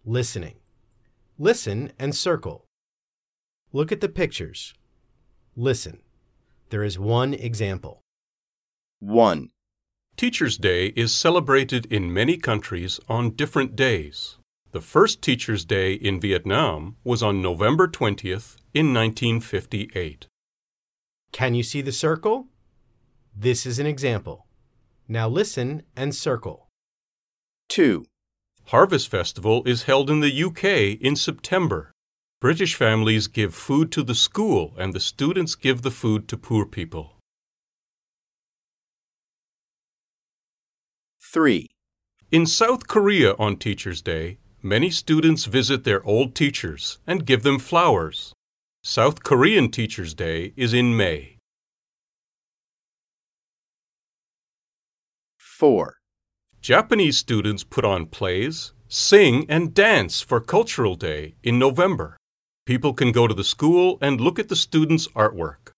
Listening. Listen and circle. Look at the pictures. Listen. There is one example. 1. Teacher's Day is celebrated in many countries on different days. The first Teacher's Day in Vietnam was on November 20th in 1958. Can you see the circle? This is an example. Now listen and circle. 2. Harvest Festival is held in the UK in September. British families give food to the school and the students give the food to poor people. 3. In South Korea on Teacher's Day, many students visit their old teachers and give them flowers. South Korean Teacher's Day is in May. 4. Japanese students put on plays, sing, and dance for Cultural Day in November. People can go to the school and look at the students' artwork.